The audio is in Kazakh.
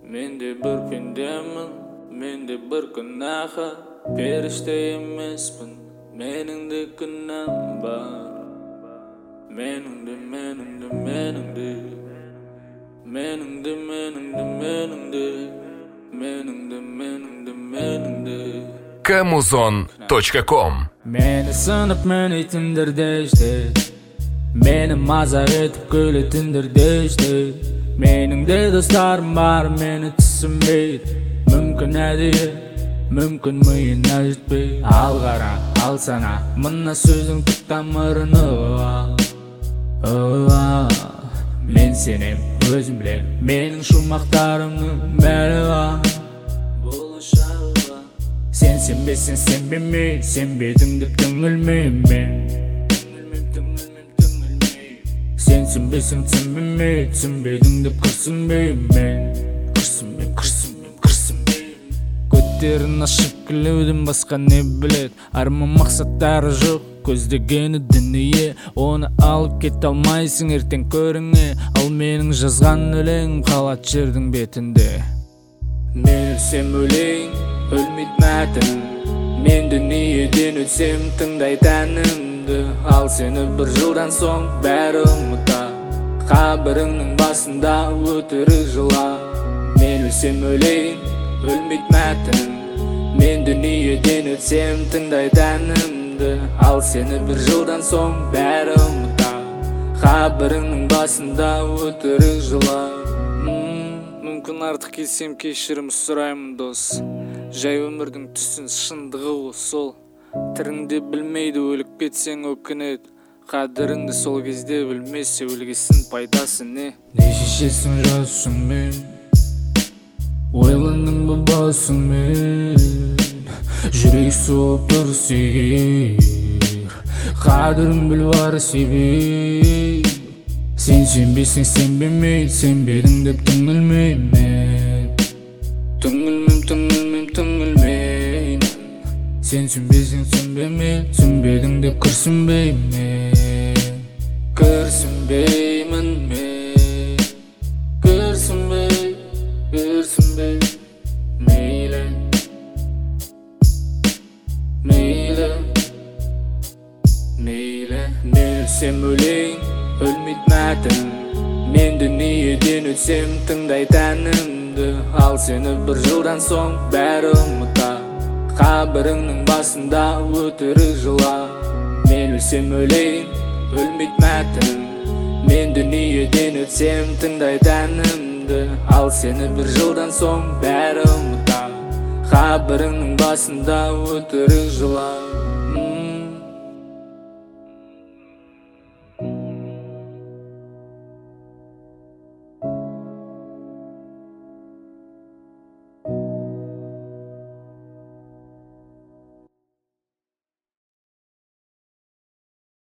Men de bir pендемін, men de bir күнәһар, періште емеспін, менің де күнәм бар. Менің де Kamuzon.com Meni sınıp menitindір дешті, meni mazar etip köyletindір дешті. Менің де достарым бар, мені түсінбейді. Мүмкін әдейі, мүмкін миына жетпей. Ал қара, ал сана, мына сөзің түк тамырын Мен сенем, өзім білем, менің шумақтарымның мәні бар. Сен сенбесің, сенбемей, сенбедің деп түңілмеймін мен. Сен сенбесің, сенбемей, сенбедің деп күрсінбеймін мен. Көттерін ашып күлеуден басқа не білет. Арман мақсаттары жоқ, көздегені дүние. Оны алып кете алмайсың ертең көріңе. Ал менің жазған өлең қалат жердің бетінде. Мен өлсем өлең, өлмейді мәтін. Мен дүниеден өтсем тыңдайды әнімді. Ал сені бір жылдан соң бәрі ұмыта. Қабіріңнің басында өтірік жыла. Мен өлсем өлең, өлмейді мәтін. Мен дүниеден өтсем тыңдайды әнімді. Ал сені бір жылдан соң бәрі ұмыта. Қабіріңнің басында өтірік жыла. Мүмкін артық келсем кешірім сұраймын дос. Жай өмірдің түсін шындығы ол сол. Тіріңде білмейді, өліп кетсең өкінеді. Қадіріңді сол кезде білмесе өлгесін пайдасы не? Не шешесің жассың мен, ойландың ба басың мен. Жүрек соғып дұрыс егер, қадірін біл бар себеп. Сен сенбесің, сенбемей, сенбедің деп түңілмеймін. Түңілмеймін. Сен сенбесің, сенбемей, сенбедің деп күрсінбеймін. Күрсінбеймін мен. Күрсінбей. Мейлі. Мен өлсем өлең, өлмейді мәтін. Мен дүниеден өтсем тыңдайды әнімді. Ал сені бір жылдан соң бәрі ұмыта. Қабіріңнің басында өтірік жыла. Мен өлсем өлең, өлмейді мәтін. Мен дүниеден өтсем тыңдайды әнімді. Ал сені бір жылдан соң бәрі ұмыта. Қабіріңнің басында өтірік жыла.